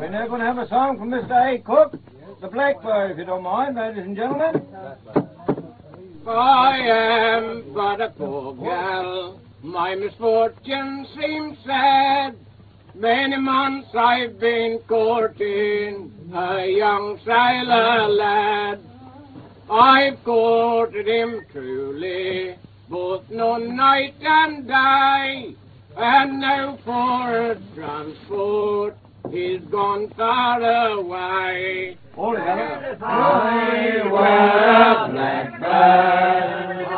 We're now going to have a song from Mr. A. Cook, the Blackbird, if you don't mind, ladies and gentlemen. I am but a poor gal, my misfortune seems sad. Many months I've been courting a young sailor lad. I've courted him truly, both no night and day, and now for transport he's gone far away. All together. I were a blackbird,